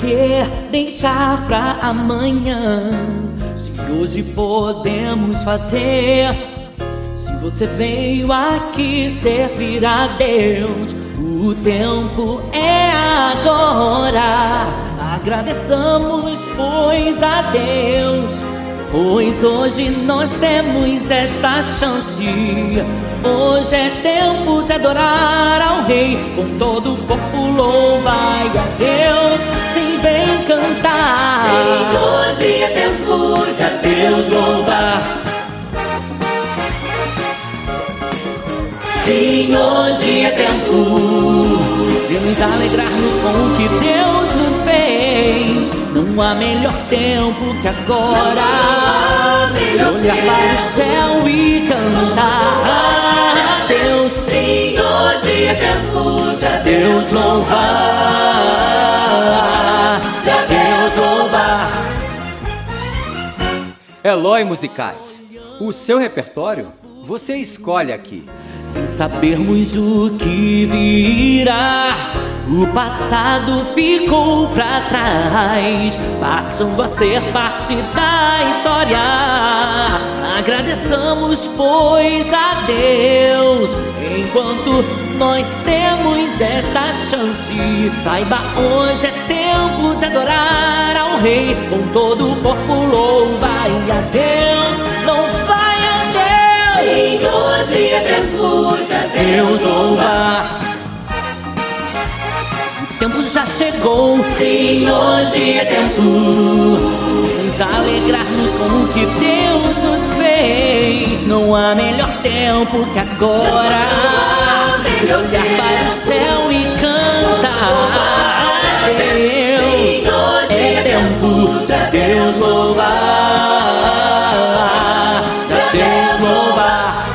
que deixar pra amanhã? Se hoje podemos fazer. Se você veio aqui servir a Deus, o tempo é agora. Agradeçamos, pois, a Deus, pois hoje nós temos esta chance. Hoje é tempo de adorar ao Rei, com todo o corpo louvai a Deus, sim, vem cantar. Sim, hoje é tempo de a Deus louvar. Sim, hoje é tempo de nos alegrarmos com o que Deus nos fez. Não há melhor tempo que agora. Olhar para o céu e cantar a Deus. Sim, hoje é tempo de a Deus louvar, de a Deus louvar. Eloy Musicais, o seu repertório você escolhe aqui. Sem sabermos o que virá, o passado ficou pra trás, passando a ser parte da história. Agradeçamos, pois, a Deus, enquanto nós temos esta chance. Saiba, hoje é tempo de adorar ao Rei, com todo o corpo louvai a Deus, louvai a Deus. Sim, hoje é tempo de a Deus louvar. O tempo já chegou. Sim, hoje é tempo nos alegrarmos com o que Deus nos fez. Não há melhor tempo que agora de olhar para o céu e cantar a Deus. Sim, hoje é tempo de a Deus louvar, de a Deus louvar.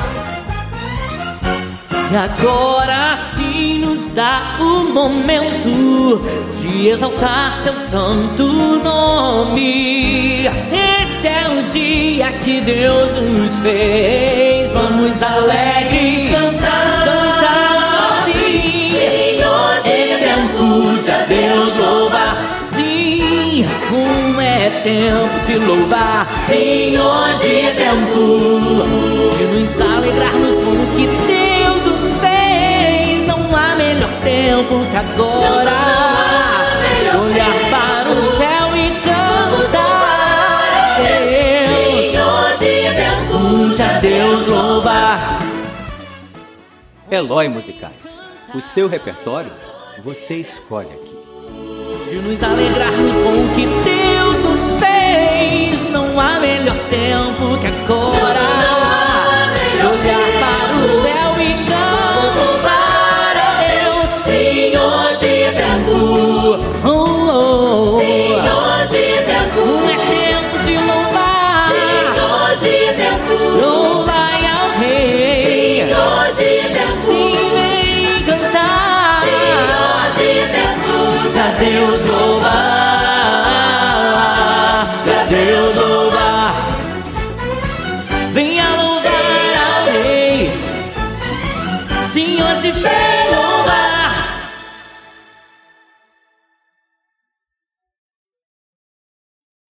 E agora sim nos dá o momento de exaltar seu santo nome. Esse é o dia que Deus nos fez. Vamos alegres cantar, sim. Sim, hoje É tempo de a Deus louvar. Sim, é tempo de louvar. Sim, hoje é tempo de nos alegrarmos com o que Deus nos fez. Não há melhor tempo que agora de olhar para o céu e cantar a Deus. Sim, hoje é tempo de a Deus louvar. Eloy Musicais, o seu repertório você escolhe aqui. De nos alegrarmos com o que Deus nos fez. Não há melhor tempo que agora de olhar para o céu e cantar a Deus. Sim, hoje é tempo. Sim, hoje é tempo. É tempo de louvar. Sim, hoje é tempo. Louvai ao Rei. Sim, hoje é tempo. Sim, vem cantar. Sim, hoje é tempo de a Deus louvar, de a Deus louvar. Venha louvar ao Rei. Sim, hoje